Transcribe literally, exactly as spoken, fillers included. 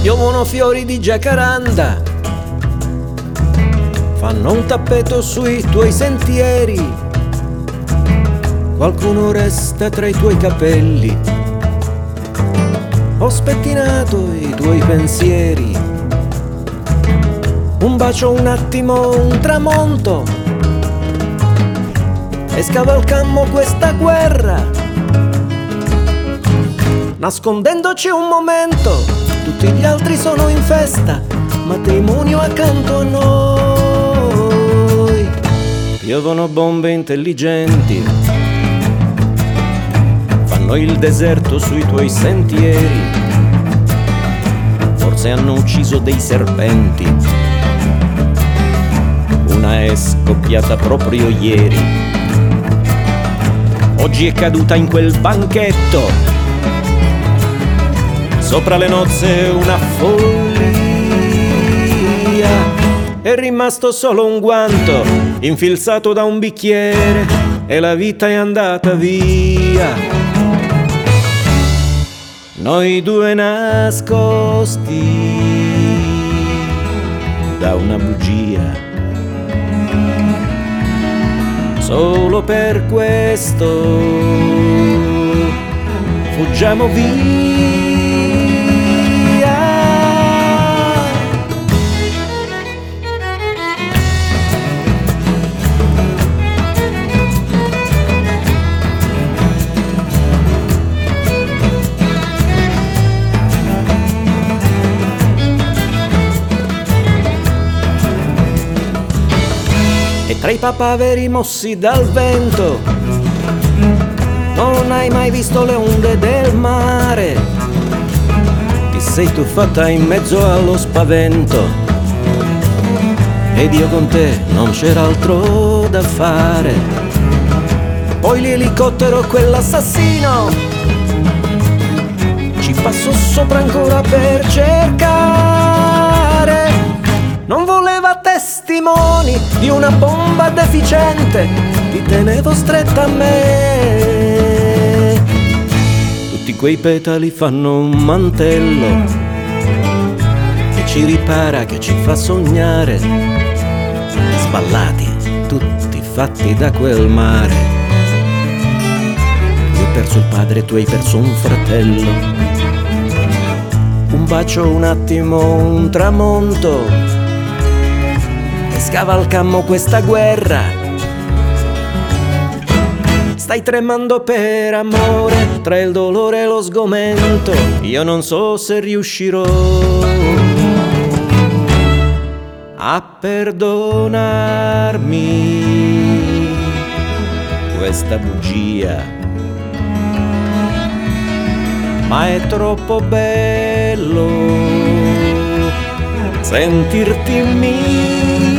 piovono fiori di giacaranda, fanno un tappeto sui tuoi sentieri, qualcuno resta tra i tuoi capelli, ho spettinato i tuoi pensieri, un bacio, un attimo, un tramonto, e scavalcammo questa guerra, nascondendoci un momento, tutti gli altri sono in festa, matrimonio accanto a noi. Piovono bombe intelligenti, fanno il deserto sui tuoi sentieri, forse hanno ucciso dei serpenti, una è scoppiata proprio ieri, oggi è caduta in quel banchetto, sopra le nozze una follia, è rimasto solo un guanto infilzato da un bicchiere e la vita è andata via. Noi due nascosti da una bugia, solo per questo fuggiamo via. E tra i papaveri mossi dal vento, non hai mai visto le onde del mare, ti sei tuffata in mezzo allo spavento, ed io con te non c'era altro da fare. Poi l'elicottero, quell'assassino, ci passò sopra ancora per cercare, non voleva testimoni di una bomba deficiente, ti tenevo stretta a me. Tutti quei petali fanno un mantello che ci ripara, che ci fa sognare, sballati, tutti fatti da quel mare. Io ho perso il padre, tu hai perso un fratello, un bacio, un attimo, un tramonto, scavalcammo questa guerra, stai tremando per amore, tra il dolore e lo sgomento, io non so se riuscirò a perdonarmi questa bugia, ma è troppo bello sentirti mia.